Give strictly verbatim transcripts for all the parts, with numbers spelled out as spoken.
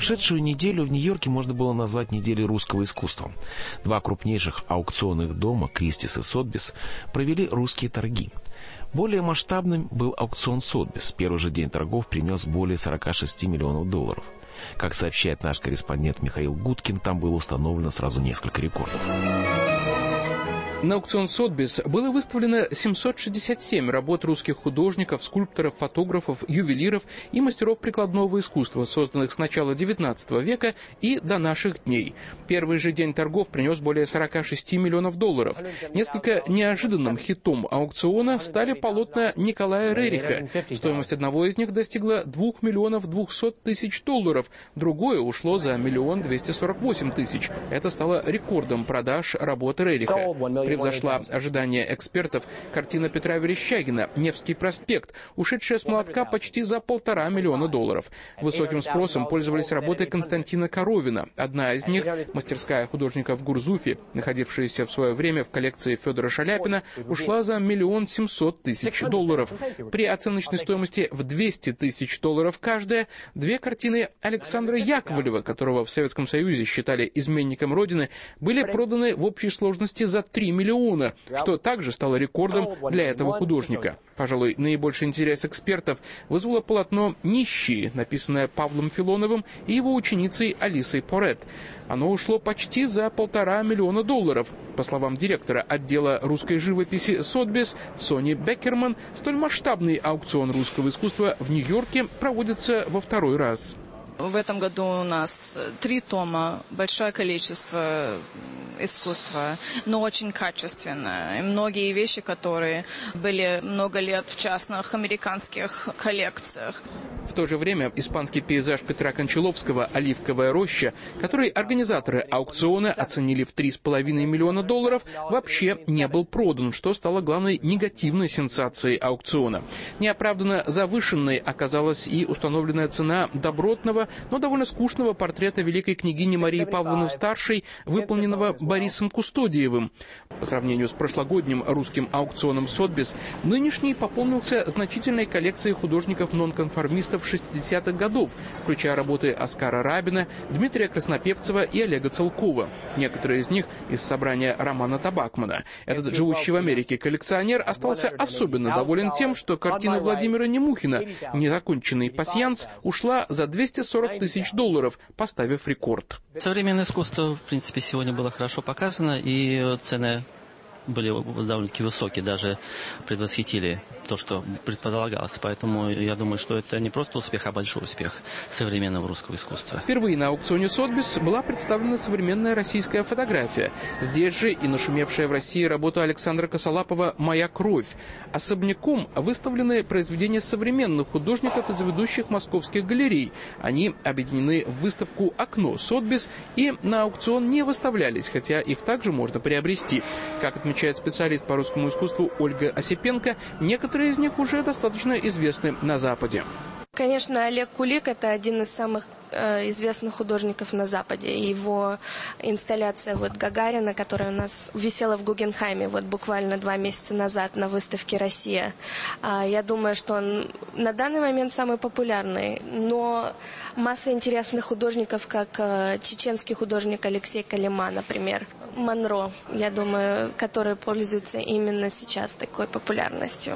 Прошедшую неделю в Нью-Йорке можно было назвать неделей русского искусства. Два крупнейших аукционных дома, Кристис и Сотбис, провели русские торги. Более масштабным был аукцион Сотбис. Первый же день торгов принес более сорок шесть миллионов долларов. Как сообщает наш корреспондент Михаил Гудкин, там было установлено сразу несколько рекордов. На аукцион Сотбис было выставлено семьсот шестьдесят семь работ русских художников, скульпторов, фотографов, ювелиров и мастеров прикладного искусства, созданных с начала девятнадцатого века и до наших дней. Первый же день торгов принес более сорок шесть миллионов долларов. Несколько неожиданным хитом аукциона стали полотна Николая Рериха. Стоимость одного из них достигла двух миллионов двухсот тысяч долларов, другое ушло за миллион двести сорок восемь тысяч. Это стало рекордом продаж работы Рериха. Превзошла ожидания экспертов картина Петра Верещагина «Невский проспект», ушедшая с молотка почти за полтора миллиона долларов. Высоким спросом пользовались работы Константина Коровина. Одна из них, мастерская художника в Гурзуфе, находившаяся в свое время в коллекции Федора Шаляпина, ушла за миллион семьсот тысяч долларов. При оценочной стоимости в двести тысяч долларов каждая, две картины Александра Яковлева, которого в Советском Союзе считали изменником Родины, были проданы в общей сложности за три миллиона. миллиона, что также стало рекордом для этого художника. Пожалуй, наибольший интерес экспертов вызвало полотно «Нищие», написанное Павлом Филоновым и его ученицей Алисой Порет. Оно ушло почти за полтора миллиона долларов. По словам директора отдела русской живописи Сотбис Сони Беккерман, столь масштабный аукцион русского искусства в Нью-Йорке проводится во второй раз. В этом году у нас три тома, большое количество искусства, но очень качественное. И многие вещи, которые были много лет в частных американских коллекциях. В то же время испанский пейзаж Петра Кончаловского «Оливковая роща», который организаторы аукциона оценили в три с половиной миллиона долларов, вообще не был продан, что стало главной негативной сенсацией аукциона. Неоправданно завышенной оказалась и установленная цена добротного, но довольно скучного портрета великой княгини Марии Павловны-старшей, выполненного Борисом Кустодиевым. По сравнению с прошлогодним русским аукционом Сотбис, нынешний пополнился значительной коллекцией художников-нонконформистов шестидесятых годов, включая работы Оскара Рабина, Дмитрия Краснопевцева и Олега Целкова. Некоторые из них из собрания Романа Табакмана. Этот живущий в Америке коллекционер остался особенно доволен тем, что картина Владимира Немухина «Незаконченный пасьянс» ушла за двести сорок тысяч долларов, поставив рекорд. Современное искусство, в принципе, сегодня было хорошо показано, и цены были довольно-таки высокие, даже предвосхитили то, что предполагалось. Поэтому я думаю, что это не просто успех, а большой успех современного русского искусства. Впервые на аукционе Сотбис была представлена современная российская фотография. Здесь же и нашумевшая в России работа Александра Косолапова «Моя кровь». Особняком выставлены произведения современных художников из ведущих московских галерей. Они объединены в выставку «Окно Сотбис» и на аукцион не выставлялись, хотя их также можно приобрести. Как отмечает специалист по русскому искусству Ольга Осипенко, некоторые из них уже достаточно известны на Западе. Конечно, Олег Кулик – это один из самых э, известных художников на Западе. Его инсталляция вот, Гагарина, которая у нас висела в Гугенхайме вот, буквально два месяца назад на выставке «Россия». А, я думаю, что он на данный момент самый популярный. Но масса интересных художников, как э, чеченский художник Алексей Калима, например. Монро, я думаю, который пользуется именно сейчас такой популярностью.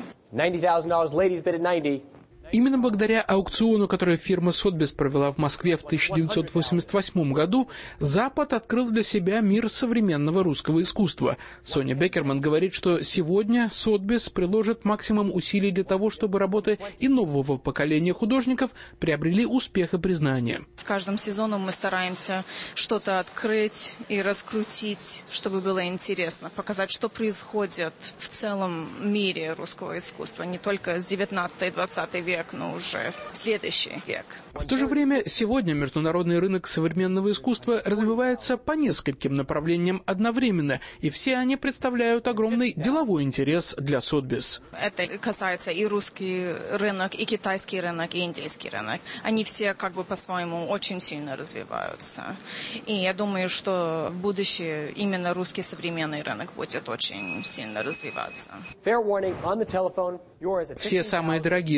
Именно благодаря аукциону, который фирма Сотбис провела в Москве в тысяча девятьсот восемьдесят восьмом году, Запад открыл для себя мир современного русского искусства. Соня Беккерман говорит, что сегодня Сотбис приложит максимум усилий для того, чтобы работы и нового поколения художников приобрели успех и признание. С каждым сезоном мы стараемся что-то открыть и раскрутить, чтобы было интересно, показать, что происходит в целом мире русского искусства, не только с девятнадцатого и двадцатого века, но уже следующий век. В то же время сегодня международный рынок современного искусства развивается по нескольким направлениям одновременно, и все они представляют огромный деловой интерес для Сотбис. Это касается и русский рынок, и китайский рынок, и индийский рынок. Они все как бы по-своему очень сильно развиваются. И я думаю, что в будущем именно русский современный рынок будет очень сильно развиваться. Все самые дорогие работы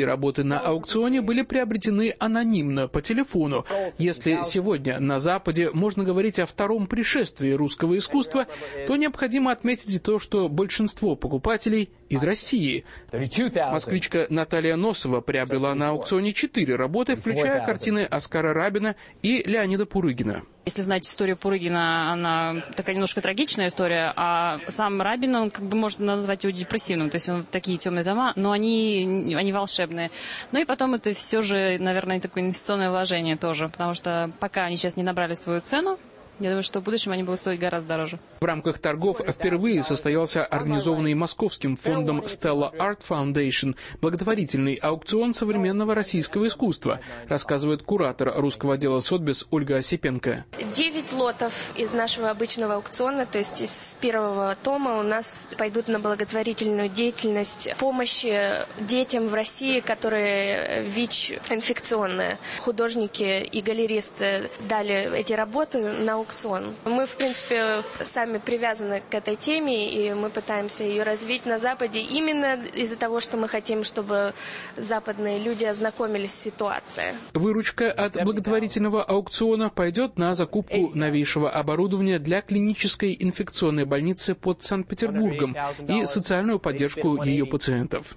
на аукционе были приобретены анонимно по телефону. Если сегодня на Западе можно говорить о втором пришествии русского искусства, то необходимо отметить и то, что большинство покупателей из России. Москвичка Наталья Носова приобрела на аукционе четыре работы, включая картины Оскара Рабина и Леонида Пурыгина. Если знать историю Пурыгина, она такая немножко трагичная история, а сам Рабин, он как бы можно назвать его депрессивным, то есть он такие темные тома, но они, они волшебные. Ну и потом это все же, наверное, такое инвестиционное вложение тоже, потому что пока они сейчас не набрали свою цену, я думаю, что в будущем они будут стоить гораздо дороже. В рамках торгов впервые состоялся организованный московским фондом Stella Art Foundation благотворительный аукцион современного российского искусства, рассказывает куратор русского отдела Сотбис Ольга Осипенко. Девять лотов из нашего обычного аукциона, то есть из первого тома, у нас пойдут на благотворительную деятельность помощи детям в России, которые ВИЧ-инфекционные. Художники и галеристы дали эти работы на аукцион. Мы, в принципе, сами привязаны к этой теме, и мы пытаемся ее развить на Западе именно из-за того, что мы хотим, чтобы западные люди ознакомились с ситуацией. Выручка от благотворительного аукциона пойдет на закупку новейшего оборудования для клинической инфекционной больницы под Санкт-Петербургом и социальную поддержку ее пациентов.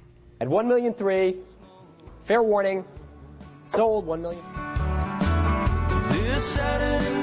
This Saturday